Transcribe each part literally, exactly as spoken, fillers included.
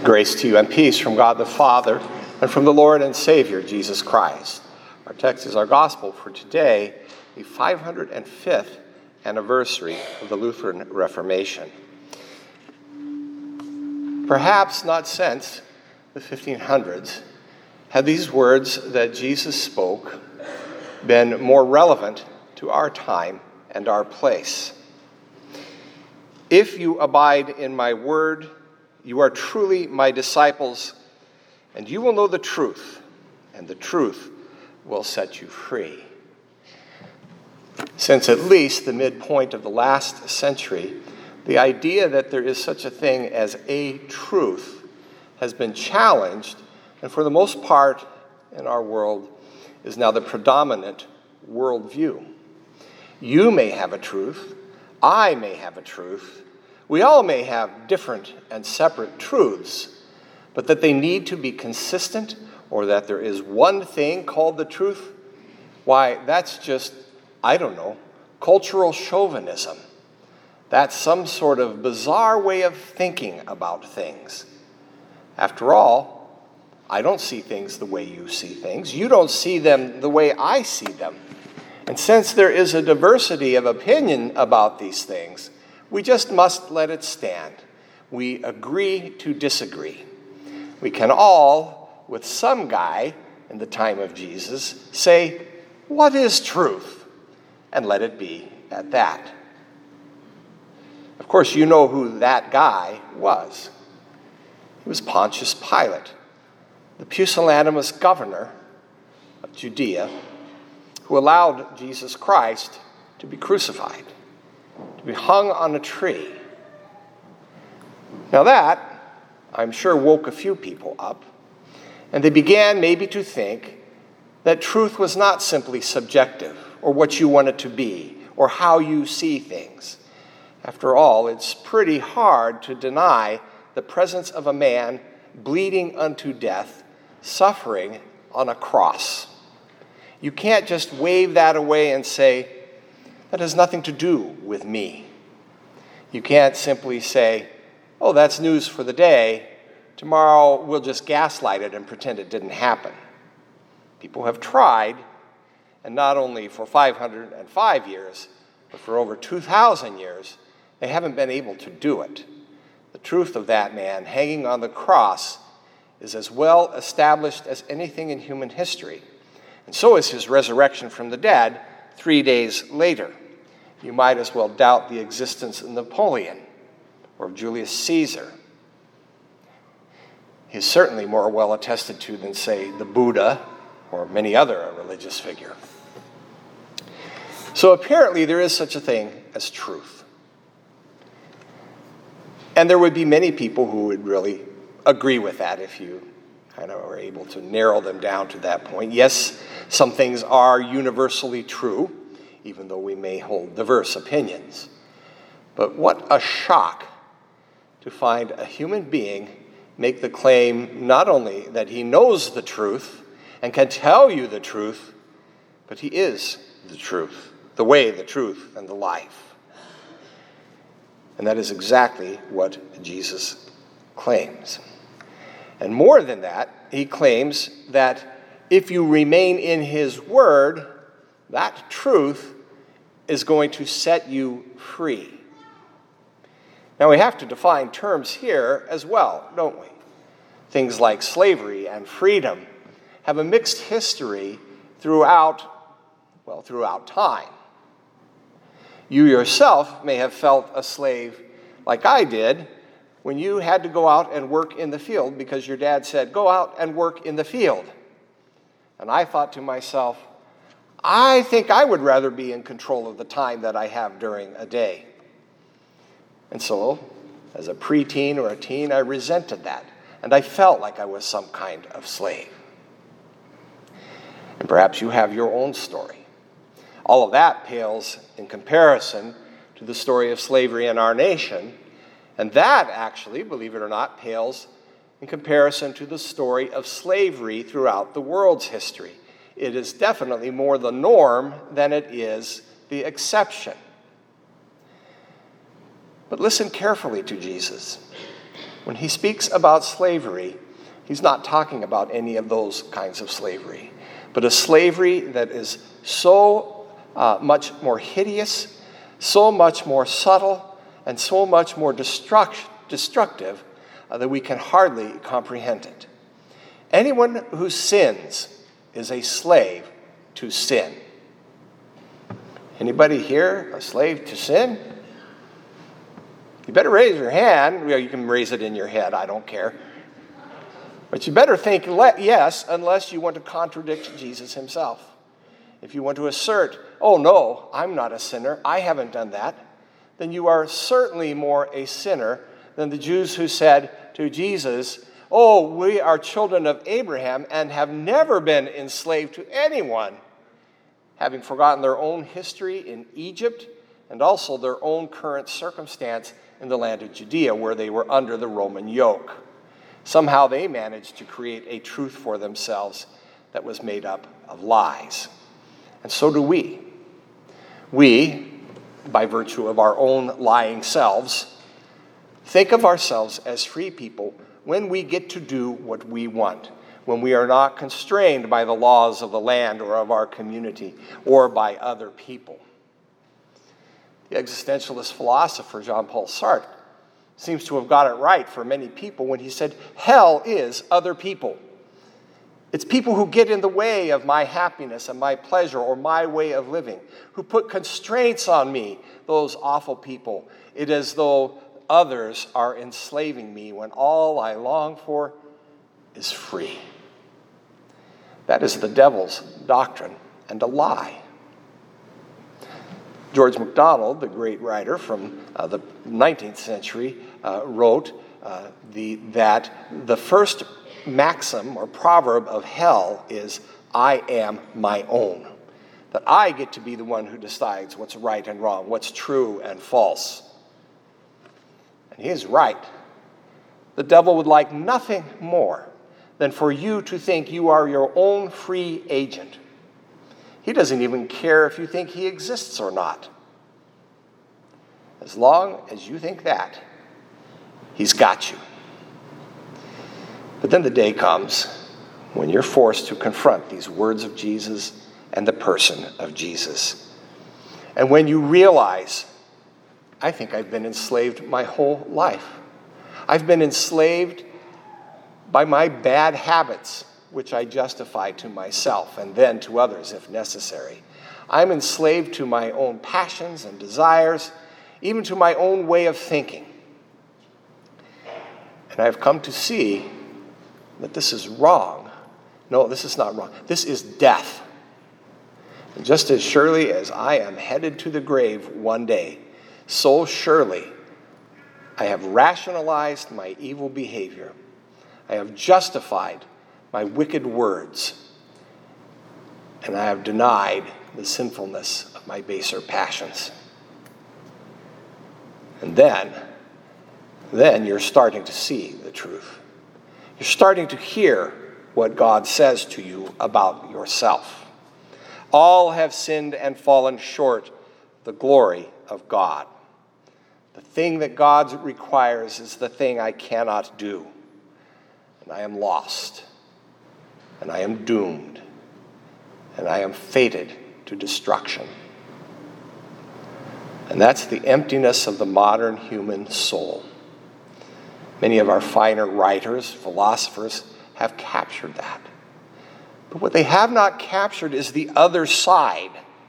Grace to you and peace from God the Father and from the Lord and Savior, Jesus Christ. Our text is our gospel for today, the five hundred fifth anniversary of the Lutheran Reformation. Perhaps not since the fifteen hundreds have these words that Jesus spoke been more relevant to our time and our place. If you abide in my word, you are truly my disciples, and you will know the truth, and the truth will set you free. Since at least the midpoint of the last century, the idea that there is such a thing as a truth has been challenged, and for the most part in our world is now the predominant worldview. You may have a truth, I may have a truth, we all may have different and separate truths, but that they need to be consistent or that there is one thing called the truth, why, that's just, I don't know, cultural chauvinism. That's some sort of bizarre way of thinking about things. After all, I don't see things the way you see things. You don't see them the way I see them. And since there is a diversity of opinion about these things, we just must let it stand. We agree to disagree. We can all, with some guy in the time of Jesus, say, "What is truth?" and let it be at that. Of course, you know who that guy was. He was Pontius Pilate, the pusillanimous governor of Judea, who allowed Jesus Christ to be crucified, to be hung on a tree. Now that, I'm sure, woke a few people up, and they began maybe to think that truth was not simply subjective, or what you want it to be, or how you see things. After all, it's pretty hard to deny the presence of a man bleeding unto death, suffering on a cross. You can't just wave that away and say, "That has nothing to do with me." You can't simply say, "Oh, that's news for the day. Tomorrow we'll just gaslight it and pretend it didn't happen." People have tried, and not only for five hundred five years, but for over two thousand years, they haven't been able to do it. The truth of that man hanging on the cross is as well established as anything in human history. And so is his resurrection from the dead three days later. You might as well doubt the existence of Napoleon or of Julius Caesar. He's certainly more well attested to than, say, the Buddha or many other religious figure. So apparently there is such a thing as truth. And there would be many people who would really agree with that if you kind of are able to narrow them down to that point. Yes, some things are universally true, even though we may hold diverse opinions. But what a shock to find a human being make the claim not only that he knows the truth and can tell you the truth, but he is the truth, the way, the truth, and the life. And that is exactly what Jesus claims. And more than that, he claims that if you remain in his word, that truth is going to set you free. Now, we have to define terms here as well, don't we? Things like slavery and freedom have a mixed history throughout, well, throughout time. You yourself may have felt a slave like I did when you had to go out and work in the field because your dad said, "Go out and work in the field." And I thought to myself, I think I would rather be in control of the time that I have during a day. And so, as a preteen or a teen, I resented that, and I felt like I was some kind of slave. And perhaps you have your own story. All of that pales in comparison to the story of slavery in our nation, and that actually, believe it or not, pales in comparison to the story of slavery throughout the world's history. It is definitely more the norm than it is the exception. But listen carefully to Jesus. When he speaks about slavery, he's not talking about any of those kinds of slavery, but a slavery that is so uh, much more hideous, so much more subtle, and so much more destruct- destructive uh, that we can hardly comprehend it. Anyone who sins is a slave to sin. Anybody here a slave to sin? You better raise your hand. Well, you can raise it in your head, I don't care. But you better think le- yes, unless you want to contradict Jesus himself. If you want to assert, oh no, I'm not a sinner, I haven't done that, then you are certainly more a sinner than the Jews who said to Jesus, oh, we are children of Abraham and have never been enslaved to anyone, having forgotten their own history in Egypt and also their own current circumstance in the land of Judea, where they were under the Roman yoke. Somehow they managed to create a truth for themselves that was made up of lies. And so do we. We, by virtue of our own lying selves, think of ourselves as free people when we get to do what we want, when we are not constrained by the laws of the land or of our community or by other people. The existentialist philosopher Jean-Paul Sartre seems to have got it right for many people when he said, hell is other people. It's people who get in the way of my happiness and my pleasure or my way of living, who put constraints on me, those awful people. It is as though others are enslaving me when all I long for is free. That is the devil's doctrine and a lie. George MacDonald, the great writer from uh, the nineteenth century, uh, wrote uh, the, that the first maxim or proverb of hell is, I am my own. That I get to be the one who decides what's right and wrong, what's true and false. And he is right. The devil would like nothing more than for you to think you are your own free agent. He doesn't even care if you think he exists or not. As long as you think that, he's got you. But then the day comes when you're forced to confront these words of Jesus and the person of Jesus. And when you realize, I think I've been enslaved my whole life. I've been enslaved by my bad habits, which I justify to myself and then to others if necessary. I'm enslaved to my own passions and desires, even to my own way of thinking. And I've come to see that this is wrong. No, this is not wrong. This is death. And just as surely as I am headed to the grave one day, so surely I have rationalized my evil behavior. I have justified my wicked words, and I have denied the sinfulness of my baser passions. And then, then you're starting to see the truth. You're starting to hear what God says to you about yourself. All have sinned and fallen short the glory of God. The thing that God requires is the thing I cannot do. And I am lost. And I am doomed. And I am fated to destruction. And that's the emptiness of the modern human soul. Many of our finer writers, philosophers, have captured that. But what they have not captured is the other side.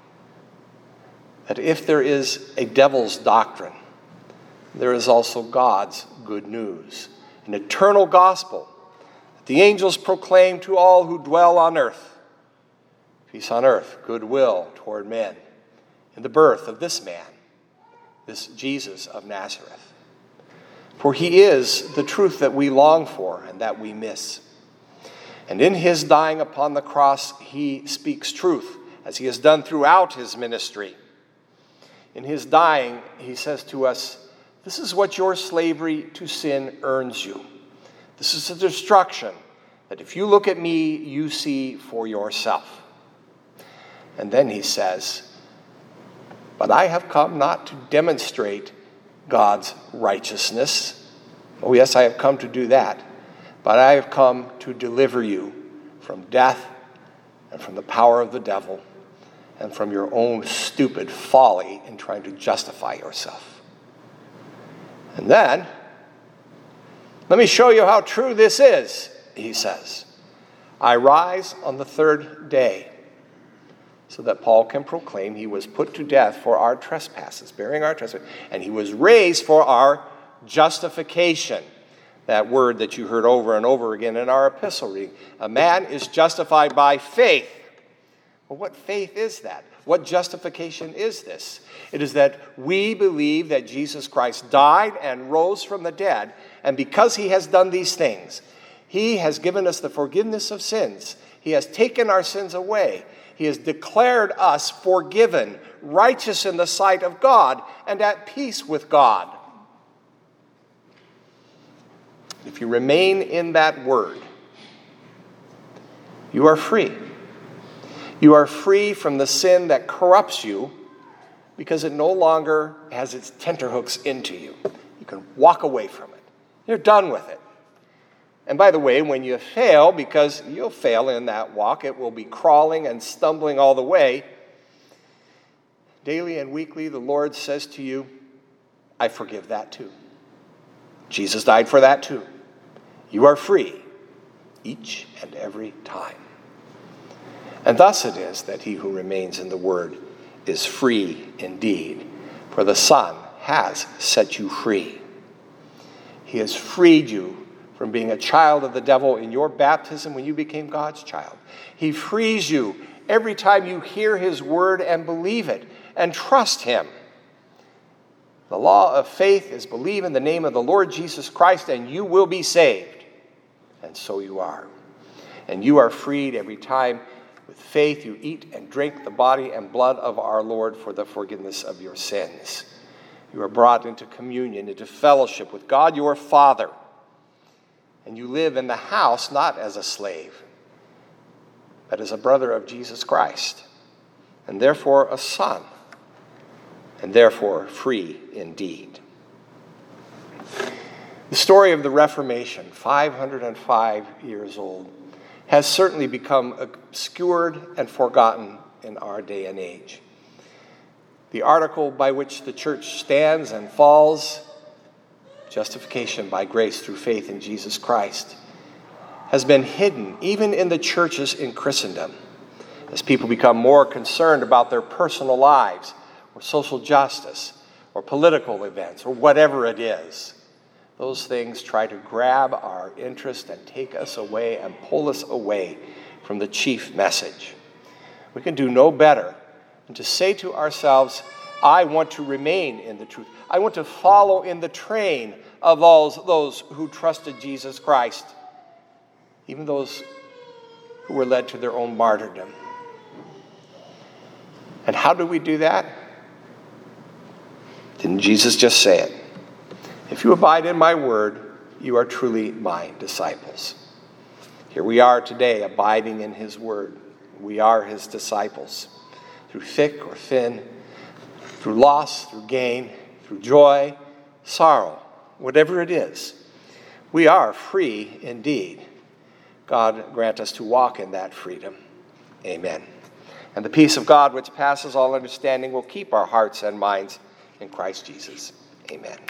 That if there is a devil's doctrine, there is also God's good news, an eternal gospel that the angels proclaim to all who dwell on earth. Peace on earth, goodwill toward men, in the birth of this man, this Jesus of Nazareth. For he is the truth that we long for and that we miss. And in his dying upon the cross, he speaks truth, as he has done throughout his ministry. In his dying, he says to us, this is what your slavery to sin earns you. This is a destruction that if you look at me, you see for yourself. And then he says, but I have come not to demonstrate God's righteousness, Oh, yes, I have come to do that, but I have come to deliver you from death and from the power of the devil and from your own stupid folly in trying to justify yourself. And then, let me show you how true this is, he says. I rise on the third day, so that Paul can proclaim he was put to death for our trespasses, bearing our trespasses, and he was raised for our justification. That word that you heard over and over again in our epistle reading. A man is justified by faith. Well, what faith is that? What justification is this? It is that we believe that Jesus Christ died and rose from the dead, and because he has done these things, he has given us the forgiveness of sins. He has taken our sins away. He has declared us forgiven, righteous in the sight of God, and at peace with God. If you remain in that word, you are free. You are free from the sin that corrupts you because it no longer has its tenterhooks into you. You can walk away from it. You're done with it. And by the way, when you fail, because you'll fail in that walk, it will be crawling and stumbling all the way. Daily and weekly, the Lord says to you, I forgive that too. Jesus died for that too. You are free each and every time. And thus it is that he who remains in the word is free indeed, for the Son has set you free. He has freed you from being a child of the devil in your baptism when you became God's child. He frees you every time you hear his word and believe it and trust him. The law of faith is believe in the name of the Lord Jesus Christ and you will be saved. And so you are. And you are freed every time with faith you eat and drink the body and blood of our Lord for the forgiveness of your sins. You are brought into communion, into fellowship with God your Father. And you live in the house not as a slave, but as a brother of Jesus Christ, and therefore a son, and therefore free indeed. The story of the Reformation, five hundred five years old, has certainly become obscured and forgotten in our day and age. The article by which the church stands and falls, justification by grace through faith in Jesus Christ, has been hidden even in the churches in Christendom as people become more concerned about their personal lives or social justice or political events or whatever it is. Those things try to grab our interest and take us away and pull us away from the chief message. We can do no better than to say to ourselves, I want to remain in the truth. I want to follow in the train of all those who trusted Jesus Christ, even those who were led to their own martyrdom. And how do we do that? Didn't Jesus just say it? If you abide in my word, you are truly my disciples. Here we are today, abiding in his word. We are his disciples. Through thick or thin, through loss, through gain, through joy, sorrow, whatever it is, we are free indeed. God grant us to walk in that freedom. Amen. And the peace of God, which passes all understanding, will keep our hearts and minds in Christ Jesus. Amen.